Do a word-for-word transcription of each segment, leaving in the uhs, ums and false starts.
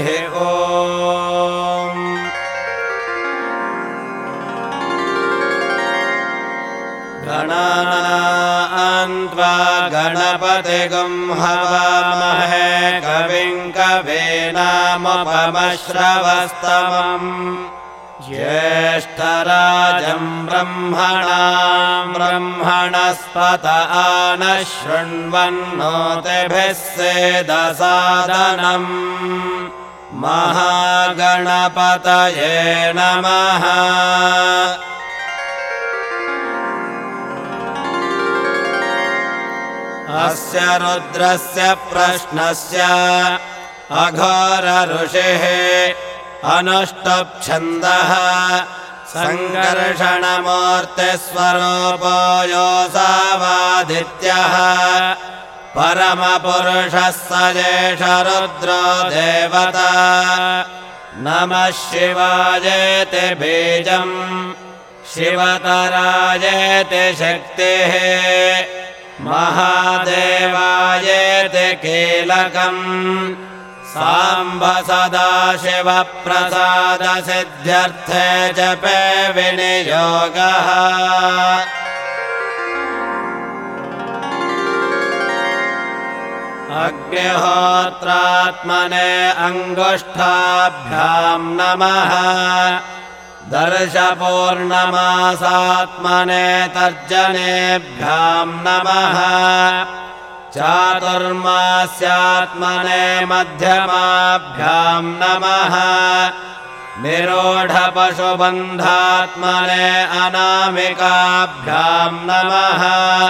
गणपतिः ॐ गणानां त्वा गणपतिगुं हवामहे कविं कवीनामुपमश्रवस्तमम् ज्येष्ठराजं ब्रह्मणां ब्रह्मणस्पत आनः शृण्वन्नोतिभिः सेदसादनम् महागणपतये नमः। अस्य रुद्रस्य प्रश्नस्य अघोर ऋषिः अनुष्टुप्-छन्दः सङ्कर्षणमूर्तिस्वरूपो योऽसावादित्यः परमपुरुषः स एष रुद्रो देवता। नमः शिवायेति बीजम् शिवतरायेति शक्तिः महादेवायेति कीलकम् साम्ब सदाशिवप्रसाद सिद्ध्यर्थे जपे विनियोगः। अग्निहोत्रात्मने अङ्गुष्ठाभ्यां नमः दर्शपूर्णमासात्मने तर्जनेभ्यां नमः चातुर्मास्यात्मने मध्यमाभ्यां नमः निरूढपशुबन्धात्मने अनामिकाभ्यां नमः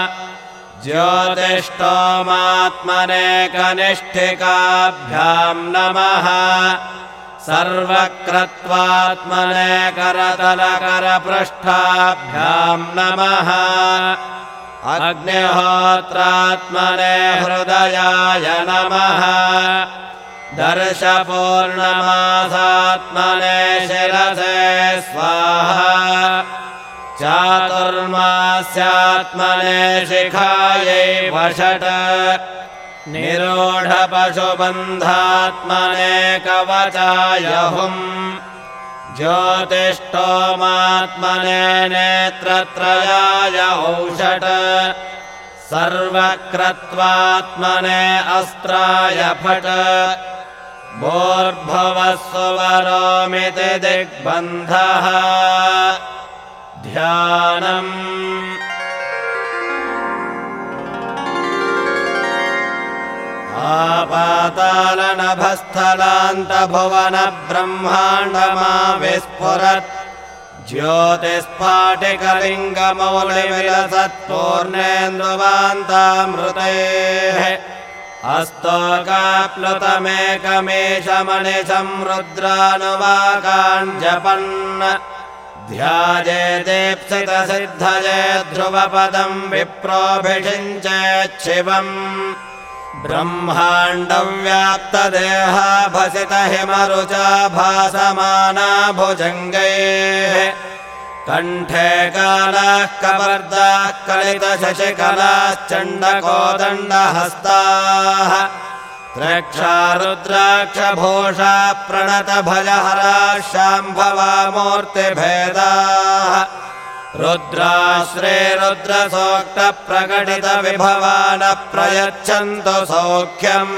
ज्योतिष्टोमात्मने कनिष्ठिकाभ्यां नमः सर्वक्रत्वात्मने करतलकरपृष्ठाभ्यां नमः अग्निहोत्रात्मने हृदयाय नमः दर्शपूर्णमासात्मने शिरसे स्वाहा चातुर्मास्यात्मने शिखायै वषट् निरूढपशुबन्धात्मने कवचाय हुम् ज्योतिष्टोमात्मने नेत्रत्रयाय औषट् सर्वक्रत्वात्मने अस्त्राय फट् भूर्भुवः सुवरोमिति दिग्बन्धः ध्यानम् आपातालनभस्थलान्तभुवनब्रह्माण्डमाविस्फुरत् ज्योतिस्फाटिकलिङ्गमौलिविलसत्पूर्णेन्दुवान्तामृतेः अस्तोकाप्लुतमेकमेशमनिशं रुद्रानुवाकाञ्जपन् ध्यायेदेप्सितसिद्धये ध्रुवपदं विप्रोऽभिषिञ्चेच्छिवम् ब्रह्माण्डव्याप्तदेहाभसितहिमरुचा भासमाना भुजङ्गैः कण्ठे कालाः कपर्दाः कलितशशिकलाश्चण्डकोदण्डहस्ताः त्र्यक्षा रुद्राक्षभूषा प्रणतभयहराः शाम्भवा मूर्तिभेदाः रुद्राश्रे रुद्रसोक्तप्रकटितविभवानः प्रयच्छन्तु सौख्यम्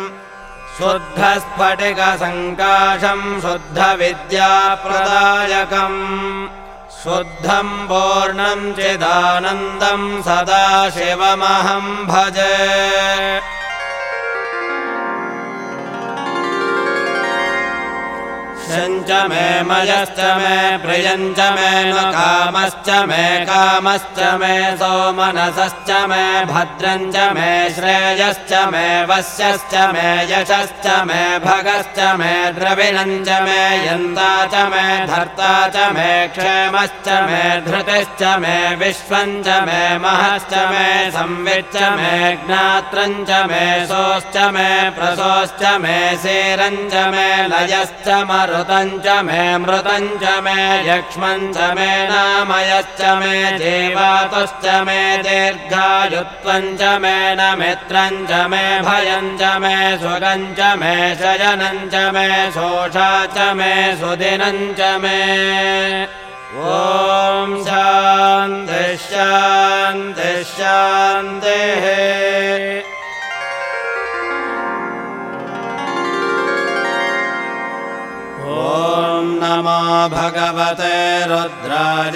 शुद्धस्फटिकसङ्काशम् शुद्धविद्याप्रदायकम् शुद्धम् पूर्णम् चिदानन्दम् सदा शिवमहं भजे। शञ्च मे मयश्च मे प्रियञ्च मे न कामश्च मे कामश्च मे सोमनसश्च मे भद्रञ्च मे श्रेयश्च मे वश्यश्च मे यशश्च मे भगश्च मे द्रविणञ्च मे यन्ता च मे धर्ता च मे क्षेमश्च मे धृतिश्च मे विश्वञ्च मे महश्च मे संविच्च मे ज्ञात्रञ्च मे सोश्च मे प्रसोश्च मे शेरञ्च मे लयश्च मरु ऋतञ्च मे मृतञ्च मे यक्ष्मञ्च मे नामयश्च मे जीवातुश्च मे दीर्घायुत्वञ्च मे न मित्रञ्च मे भयञ्च मे सुगञ्च मे शयनञ्च मे शोषा च मे सुदिनञ्च मे ॐ शान्तिः शान्तिः शान्तिः ॐ नमो भगवते रुद्राय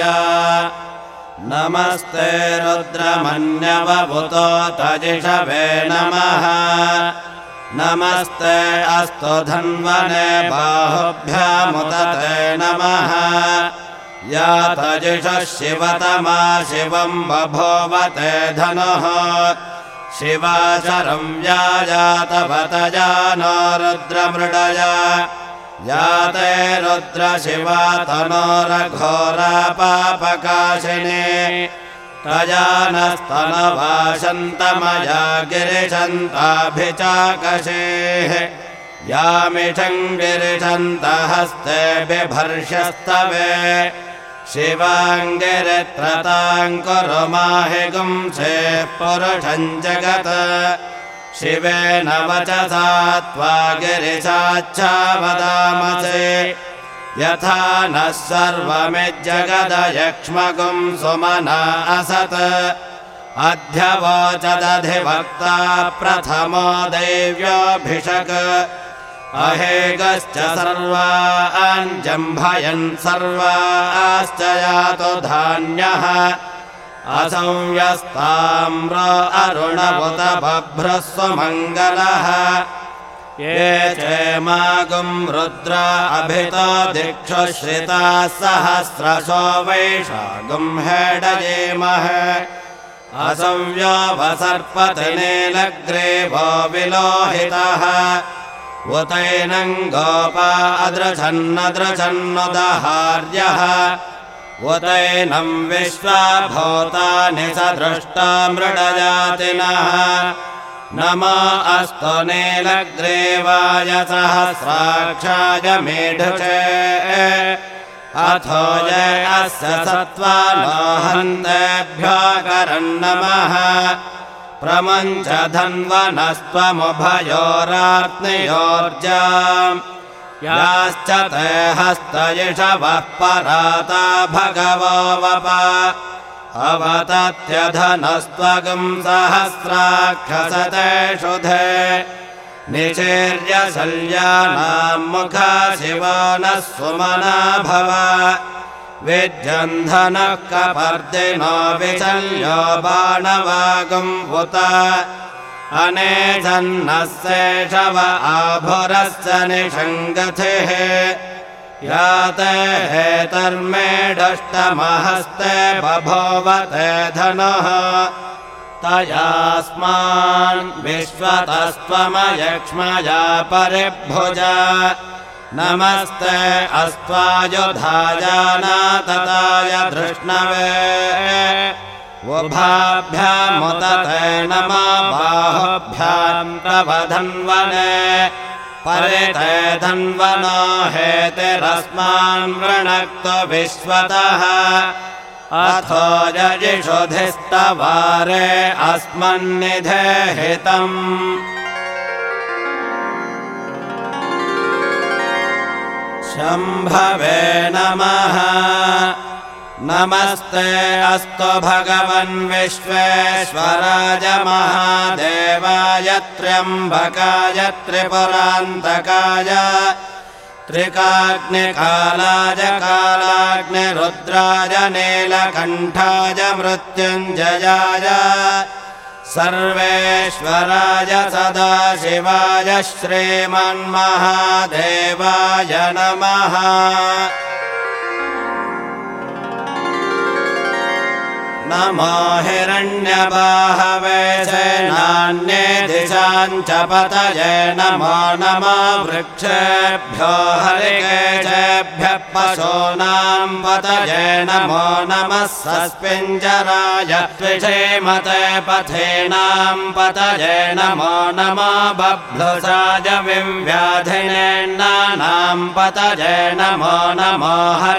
नमस्ते रुद्रमन्यवभूतो तजिषवे नमः नमस्ते अस्तु धन्वने बाहुभ्यामुदते नमः या तजिषः शिवतमा शिवं बभूवते धनुः शिवाचरं व्याजातवतया नो रुद्रमृडया याते रुद्रशिवा तनोरघोरा पापकाशिनी तया नस्तनवाशन्तमया गिरिशन्ताभिचाकशेः यामिषं गिरिशन्तहस्ते बिभर्षस्तवे शिवाङ्गिरित्रतां कुरु माहि गुंसेः पुरुषं जगत् शिवेन वचसा त्वा गिरिशाच्छावदामसे यथा नः सर्वमिज्जगदयक्ष्मगुं सुमना असत् अध्यवोचदधिवक्ता प्रथमो दैव्योऽभिषक् अहेगश्च सर्वान् जम्भयन् सर्वाश्च यातु धान्यः असंयस्ताम्र अरुणवुत बभ्रस्वमङ्गलः ये चेमागुं रुद्रा अभितो दिक्षुश्रिताः सहस्रशो वैशागुं हेडयेमहे असंव्योऽवसर्पति नीलग्रीवो विलोहितः उतैनं गोपा अदृशन्नदृशन्नुदहार्यः उतैनं विश्वाभूतानि सदृष्टा मृडजातिनः नमो अस्तु नीलग्रीवाय सहस्राक्षाय मेढुचे अथो ये अस्य सत्त्वानो हन्तेभ्यो करन्नमः प्रमुञ्च धन्वनस्त्वमुभयोरात्मयोर्जाम् याश्च ते हस्तयिषवः पराता भगवो वप अवतत्यधनस्त्वगुं सहस्राक्षसते शुधे निचीर्य शल्यानां मुखा शिवो नः सुमना भव विद्यन्धनः कपर्दिनो विचल्यो बाणवागुं उत अनेजन्नः शेषव आभुरश्च निषङ्गथिः याते हेतर्मेढष्टमहस्ते बभूवते धनुः तयास्मान् विश्वतस्त्वमयक्ष्मया परिभुजा नमस्ते अस्त्वायुधायानातताय धृष्णवे उभाभ्यामुदते नमो बाहुभ्यां तव धन्वने परिते धन्वनो हेतिरस्मान् वृणक्तु विश्वतः अथो यजिषुधिस्तवारे अस्मन्निधेहितम् शम्भवे नमः नमस्ते अस्तु भगवन् विश्वेश्वराय महादेवाय त्र्यम्बकाय त्रिपुरान्तकाय त्रिकाग्निकालाय कालाग्निरुद्राय नीलकण्ठाय मृत्युञ्जयाय सर्वेश्वराय सदाशिवाय श्रीमन्महादेवाय नमः नमो हिरण्यबाहवे सेनान्ये दिशाञ्च पतये नमो नमो वृक्षेभ्यो हरिकेशेभ्यः पशूनां पतये नमो नमः सस्पिञ्जराय त्विषेमते पथेनां पतये नमो नमो बभ्लुषाय विव्याधिनेन्नानां पतये नमो नमो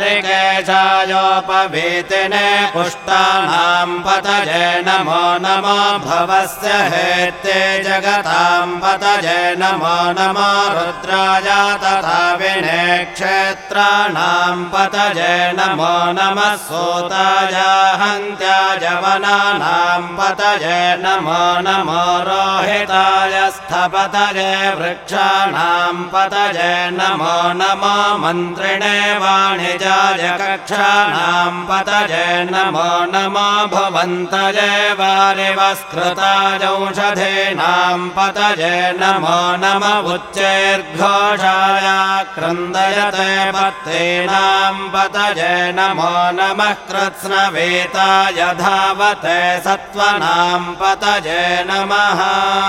हरिकेशायोपवीतिने पुष्टानां पतये नमो नमो भवस्य हेत्ते जगतां पतये नमो नमो रुद्राय तथा विने क्षेत्राणां पतये नमो नमः सूताय हन्त्याय वनानां पतये नमो नमो रोहिताय स्थपतये वृक्षाणां पतये नमो नमो मन्त्रिणे वाणिजाय कक्षाणां पतये नमो नमो भुवन्तये वारिवस्कृताय औषधीनां पतये नमो नमः उच्चैर्घोषाय क्रन्दयते पत्तीनां पतये नमो नमः कृत्स्नवेताय धावते सत्त्वनां पतये नमः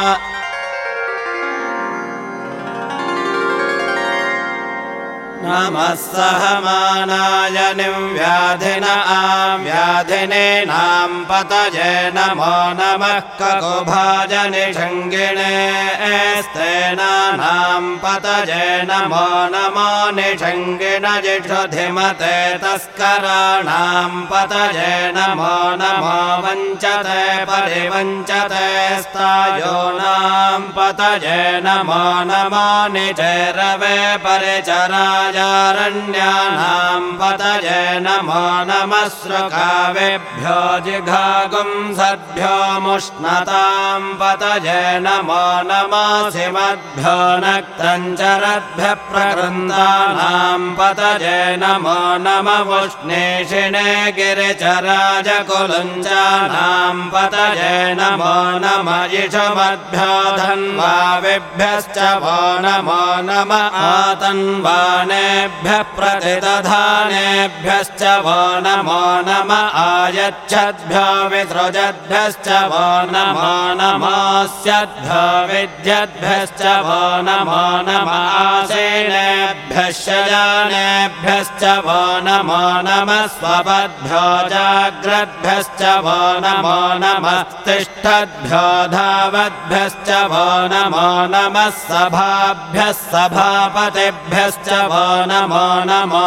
नमः सहमानाय निव्याधिन आव्याधिनीनां पतये नमो नमः ककुभाज निषङ्गिणे स्तेनानां पतये नमो नमो निषङ्गिण जिषुधिमते तस्कराणां पतये नमो नमो वञ्चते परिवञ्चते स्थायोनां पतये नमो नमो निचरवे परिचराय रण्यानां पतये नमो नमः श्रुकावेभ्यो जिघागुं सद्भ्यो मुष्णतां पतये नमो नमः सिमद्भ्यो नक्तञ्चरद्भ्यः प्रकृन्दानां पतये नमो नमः उष्णेषिणे गिरिचराज कुलुञ्चानां पतये नमो नमः इषुमद्भ्यो धन्वाविभ्यश्च वो नमो नमः आतन्वाने प्रतिदधानेभ्यश्च वो नमो नमः आयच्छद्भ्यो विसृजद्भ्यश्च वो नमो नमोऽस्यद्भ्यो विद्यद्भ्यश्च वो नमो नमः आसीनेभ्यः शयानेभ्यश्च वो नमो नमः स्वपद्भ्यो जाग्रद्भ्यश्च वो नमो नमः तिष्ठद्भ्यो धावद्भ्यश्च वो नमो नमः सभाभ्यः सभापतिभ्यश्च वो नमो नमो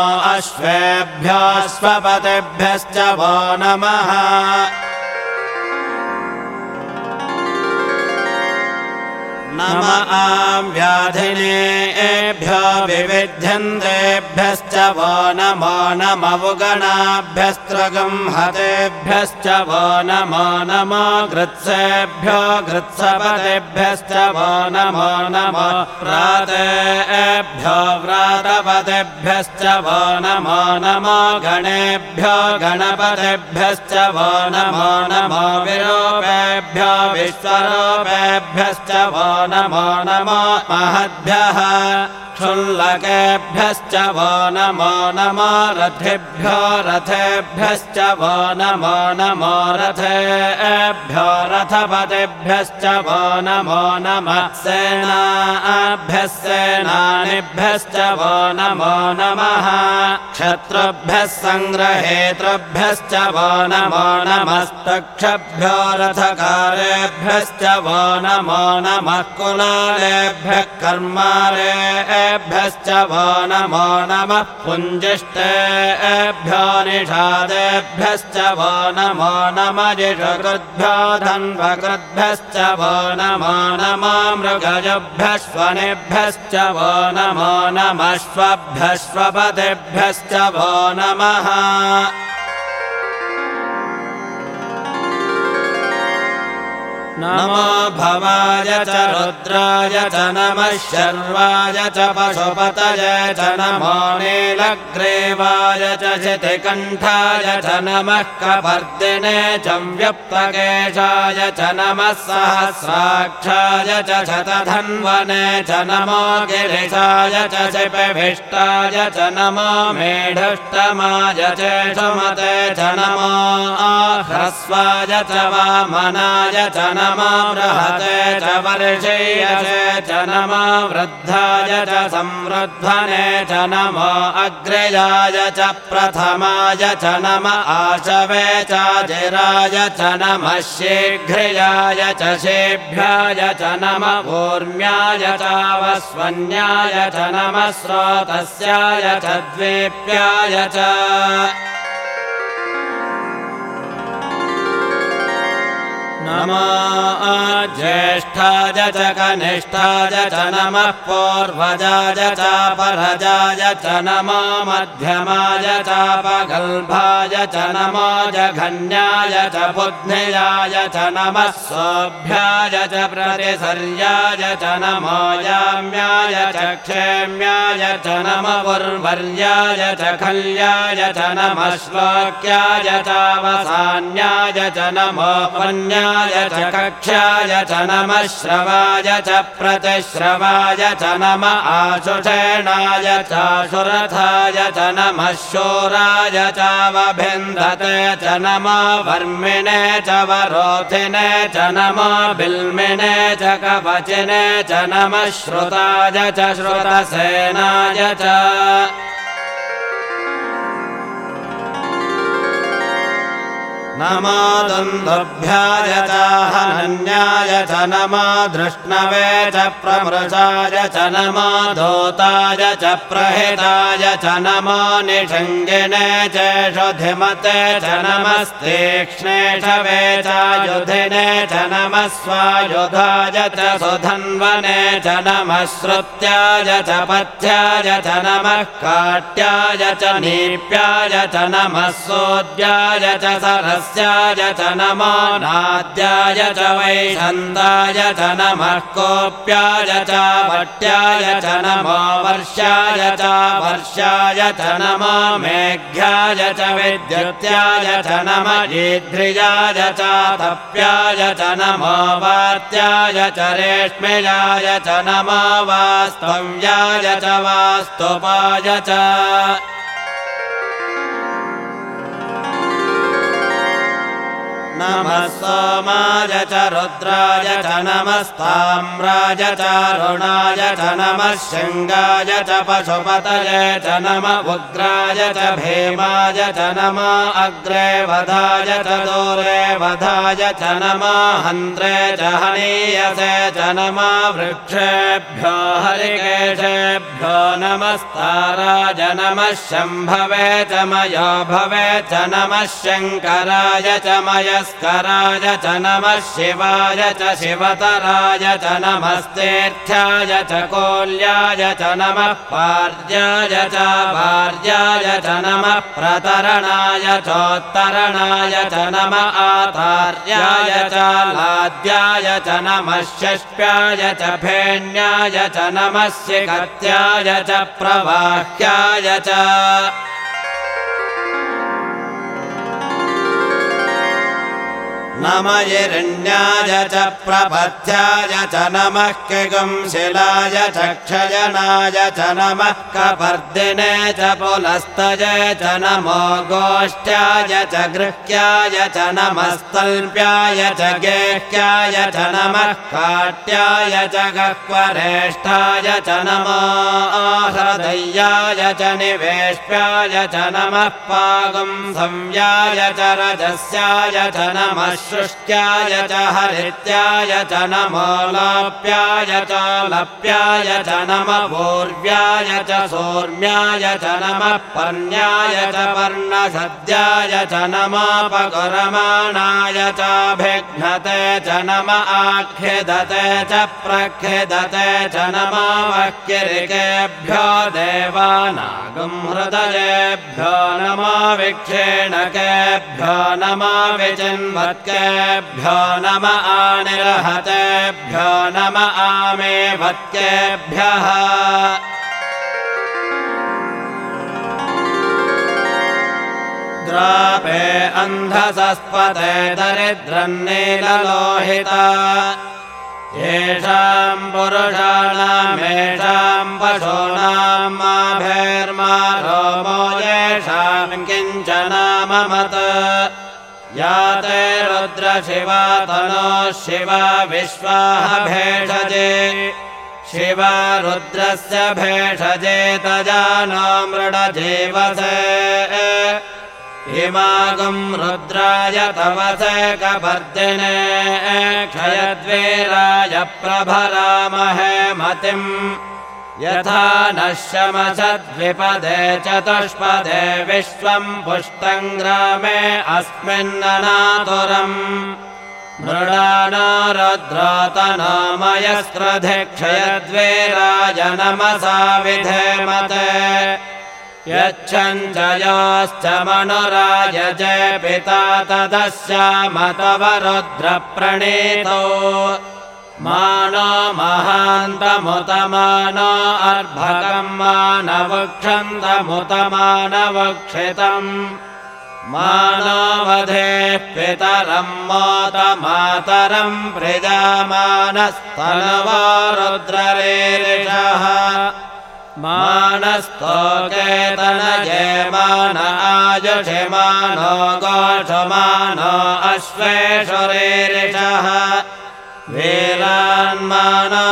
अश्वेभ्योऽश्वपतिभ्यश्च वो नमः नम आव्याधिनेभ्यो विविध्यन्तेभ्यश्च वो नमो नमवुगणाभ्यस्त्रगंहतेभ्यश्च वो नमो नमो गृत्सेभ्यो गृत्सपतेभ्यश्च वो नमो नमो व्रातेभ्यो व्रातपतेभ्यश्च वो नमो नमो गणेभ्यो गणपतेभ्यश्च वो नमो नमो विरूपेभ्यो विश्वरूपेभ्यश्च वो नमो नमो महद्भ्यः क्षुल्लकेभ्यश्च वो नमो नमो रथेभ्यो रथेभ्यश्च वो नमो नमो रथेभ्यो रथपतेभ्यश्च वो नमो नमः सेनाभ्यः सेनानिभ्यश्च वो नमो नमः क्षत्रुभ्यः सङ्ग्रहेतृभ्यश्च वो नमो नमस्तक्षभ्यो रथकारेभ्यश्च वो नमो नमः कुलालेभ्यः कर्मारेभ्यश्च वो नमो नमः पुञ्जिष्टेभ्यो निषादेभ्यश्च वो नमो नमः जिषकृद्भ्यो धन्वकृद्भ्यश्च वो नमो नमः मृगजभ्यश्वनेभ्यश्च वो नमो नमः श्वभ्यश्वपतेभ्यश्च वो नमः नमो भवाय च रुद्राय च नमः शर्वाय च पशुपतये च नमो नीलग्रीवाय च शितिकण्ठाय च नमः कपर्दिने च व्यप्तकेशाय च नमः सहस्राक्षाय च शतधन्वने च नमो गिरिशाय च शिपिभिष्टाय च नमो मेढष्टमाय चेषुमते च नमो ह्रस्वाय च वामनाय च नमो नमो बृहते च वर्षीयसे च नमो वृद्धाय च संवृध्वने च नमो अग्रयाय च प्रथमाय च नम आशवे चाजिराय च नमः शीघ्रयाय च शेभ्याय च नम ऊर्म्याय चावस्वन्याय च नमः स्रोतस्याय च द्वीप्याय च नमो ज्येष्ठाय च कनिष्ठाय च नमः पूर्वजाय च परजाय च नमो मध्यमाय चापगल्भाय च नमो जघन्याय च बुद्ध्याय च नमः सोऽभ्याय च प्रतिसर्याय च नमो याम्याय च क्षेम्याय च नमो उर्वर्याय च खल्याय च नमः श्लोक्याय चावसान्याय च नमो वन्याय च कक्ष्याय च नमः श्रवाय च प्रतिश्रवाय च नमः आशुषेणाय चाशुरथाय च नमः शूराय चावभिन्दते च नमः वर्मिणे च वरोधिने च नमः बिल्मिने च कवचिने च नमः श्रुताय च श्रुतसेनाय च नमो दुन्दुभ्याय च हनन्याय च नमो धृष्णवे च प्रमृषाय च नमो दोताय च प्रहिताय च नमो निषङ्गिने च षुधिमते च नमस्तीक्ष्णेषवे चायुधिने च नमः स्वायुधाय च सुधन्वने च नमः श्रुत्याय च पथ्याय च नमः काट्याय च नीप्याय च नमः सोद्याय च सरस्य च नमो नाद्याय च वैशन्ताय च नमः कोप्याय च भट्याय च नमो वर्षाय च वर्षाय च नमो मेघ्याय च विद्युत्याय च नमः ईध्रियाय च तप्याय च नमो वात्याय च रेष्म्याय च नमो वास्तव्याय च वास्तुपाय च नमः सोमाय च रुद्राय च नमस्ताम्राय च रुणाय च नमः शृङ्गाय च पशुपतये च नमः उग्राय च भीमाय च नमः अग्रे वधाय च दूरे वधाय च नमः हन्त्रे च हनीयसे च नमः वृक्षेभ्यो हरिकेशेभ्यो नमस्ताराय नमः शम्भवे च मयो भवे च नमः शङ्कराय च मयस्कराय च नमः शिवाय च शिवतराय च नमस्तेर्थ्याय च कोल्याय च नमः पार्याय च भार्याय च नमः प्रतरणाय चोत्तरणाय च नमः आतार्याय च लाद्याय च नमः षष्ट्याय च फेण्याय च नमः शिखत्याय च प्रवाह्याय च नमः हिरण्याय च प्रपथ्याय च नमः किगुंशिलाय च क्षयनाय च नमः कपर्दिने च पुलस्तये च नमो गोष्ठ्याय च गृह्याय च नमस्तल्प्याय च गेह्याय च नमः काट्याय च गह्वरेष्ठाय च नमो हृदयाय च निवेश्याय च नमः पागुंसंव्याय च रजस्याय च नमः शुष्क्याय च हरित्याय च नमो लाप्याय च लप्याय च नमः पूर्व्याय च सोर्म्याय च नमः पर्ण्याय च पर्णसद्याय च नमः पकुरमाणाय च भिघ्नते च नमः आख्यदते च प्रख्यदते च नमः वक्किरिकेभ्यो देवानागं हृदयेभ्यो नमः विक्षेणकेभ्यो नमः विचिन्वत्केभ्यो नमः आनिर्हतेभ्यो नमः आमेवत्केभ्यः द्रापे अन्धसस्पते दरिद्रन्नीललोहिता येषां पुरुषाणामेषां पशूनां माभेर्मा रोमो येषां किञ्चनाममत् याते रुद्र शिवा तनोः शिवा विश्वाः भेषजे शिवा रुद्रस्य भेषजे तजानो मृडजीवसे इमागुम् रुद्राय तवसे कपर्दिने क्षयद्वीराय प्रभरामहे मतिम् यथा नश्यमसद्विपदे चतुष्पदे विश्वम् पुष्टम् ग्रामे अस्मिन्ननातुरम् मृडानो रुद्रोतनामयस्क्रधे क्षयद्वीराय नमसा विधेमते यच्छञ्च योश्च मनुरायजे पिता तदस्यामतव रुद्रप्रणीतो मानो महान्तमुतमानो अर्भकम् मानवक्षन्तमुतमानवक्षितम् मानो वधेः पितरम् मोतमातरम् प्रजामानस्तनवो रुद्ररीरिषः मानस्तोकेतनये मान आयुषिमानो गोषमानो अश्वेषुरीरिषः वीरान्मानो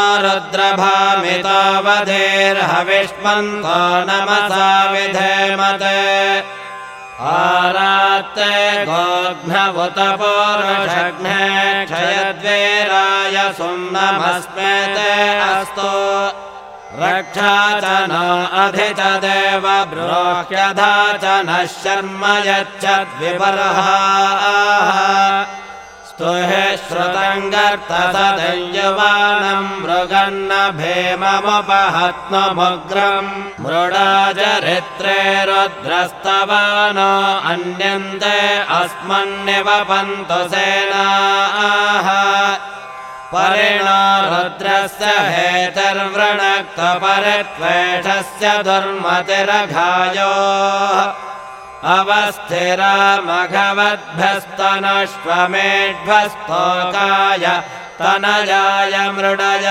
रुद्रभामितावधीर्हविष्मन्तो नमसा विधेमते आरात्ते गोघ्नवुत पूरुषघ्ने क्षयद्वीराय सुम्नमस्मेते अस्तु रक्षा च न अधि च देव ब्रोह्यधा च नः शर्म यच्छद्विबर्हाः स्तुहे श्रुतम् गर्तसदञ्जुवानम् मृगन्न भीममुपहत्नुमुग्रम् मृडाचरित्रे रुद्रस्तवानो अन्यन्ते अस्मन्निवपन्तु सेनाः परिणो रुद्रस्य हेतर्वृणक्तपरित्वेषस्य दुर्मतिरघायोः अवस्थिरा मघवद्भ्यस्तनश्वमेढ्वस्तोकाय तनयाय मृडय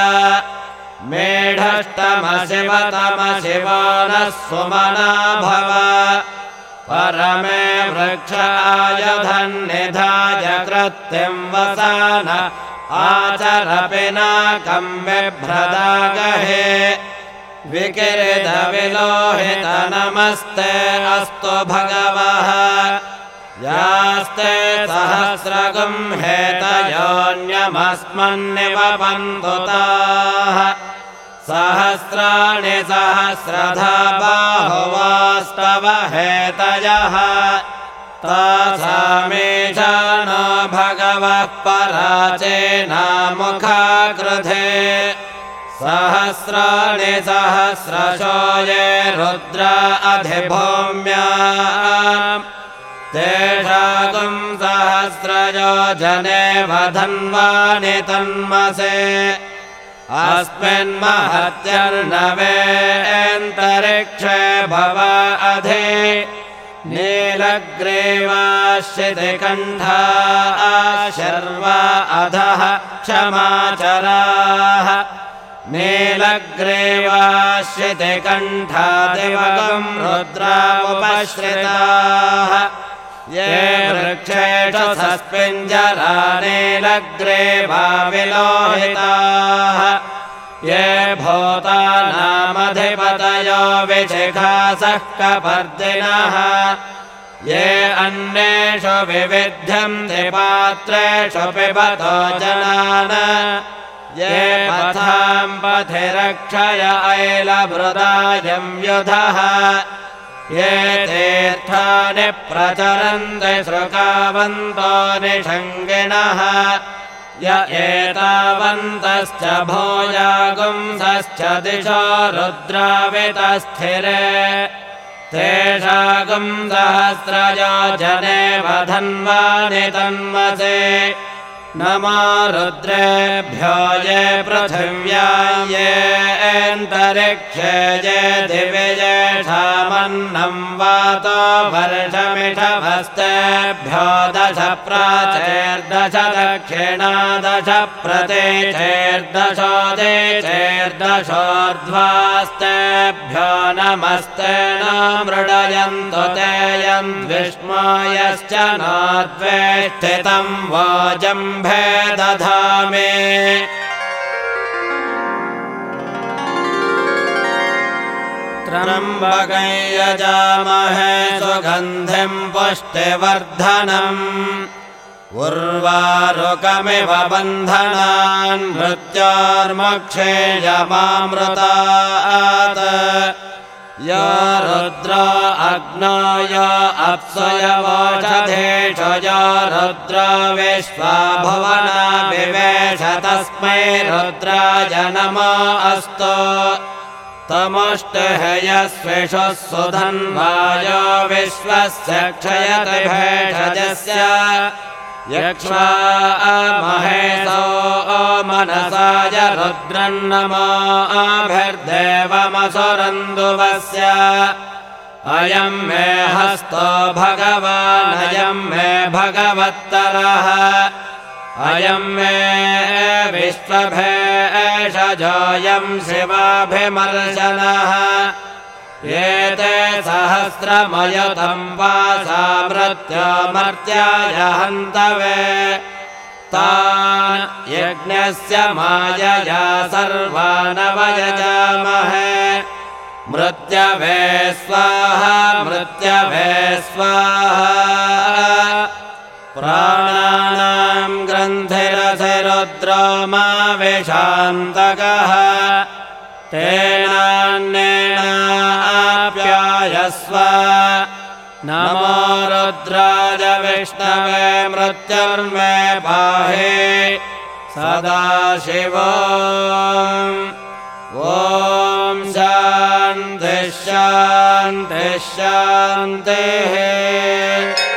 मेढष्टमशिवतमशिवो नः सुमना भव परमे वृक्षायुधन्निधाय कृत्तिम् वसान आचरपिनाकम् बिभ्रदागहे विकिरितविलोहित नमस्ते अस्तु भगवः यास्ते सहस्रगुम् हेतयोऽन्यमस्मन्निवपन्तु ताः सहस्राणि सहस्रधा बाहुवास्तव हेतयः तासामीशानो भगवः पराचेनामुखाकृधे सहस्राणि सहस्रशो ये रुद्रा अधिभूम्या तेषागुम् सहस्रयो जने वधन्वानि तन्मसे अस्मिन्महत्यर्णवेऽन्तरिक्षे भव अधि नीलग्रीवाश्चितिकण्ठा शर्वा अधः क्षमाचराः नीलग्रीवाश्चितिकण्ठा दिवगम् रुद्रा उपश्रिताः ये वृक्षेषु सस्पिञ्जरा नीलग्रीवा विलोहिताः ये भूतानामधिपतयो विशिखासः कपर्दिनः ये अन्येषु विविध्यन्ति पात्रेषु पिबतो जनान् ये पथाम् पथि रक्षय ऐलभृदायम् युधः ये तीर्थानि प्रचरन्ति श्रुकावन्तो निषङ्गिणः य एतावन्तश्च भूयागुंसश्च दिशो रुद्रावितस्थिरे तेषागुंसहस्रयो जने वधन्वानि तन्मसे नमो रुद्रेभ्यो ये पृथिव्या येऽन्तरिक्षे ये दिवि ये येषामन्नं वातो वर्षमिषभस्तेभ्यो दश प्राचेर्दश दक्षिणा दश प्रतीचेर्दशोदेचेर्दशोर्ध्वास्तेभ्यो नमस्तेन मृडयन्तु ते यं विष्मायश्च नोद्वेष्टितं वाजम्भे दधामि त्र्यम्बकं यजामहे सुगन्धिं पुष्टिवर्धनम् उर्वारुकमिव बन्धनान् मृत्योर्मक्षेयमामृतात् यो रुद्रो अग्नो यो अप्सुयवोषधेषु यो रुद्रो विश्वा भुवना विवेश तस्मै रुद्राय नमो अस्तु तमुष्टहयस्विषु सुधन्वायो विश्वस्य क्षयति भेषजस्य यक्ष्वा महेशो मनसाय रुद्रन्नमो अभिर्देवमसुरन्दुवस्य अयं मे हस्तो भगवानयं मे भगवत्तरः अयं मे विश्वभेषजोऽयं शिवाभिमर्शनः एते सहस्रमयुतं वासा मृत्योमर्त्याय हन्तवे तान् यज्ञस्य मायया सर्वानवयजामहे मृत्यवे स्वाहा मृत्यवे स्वाहा प्राणानां ग्रन्थिरथिरुद्रो मा विशान्तकः तेनान्येनाप्यायस्व नमो रुद्राय विष्णवे मृत्युर्मे पाहि सदाशिवो ॐ शान्तिः शान्तिः शान्तिः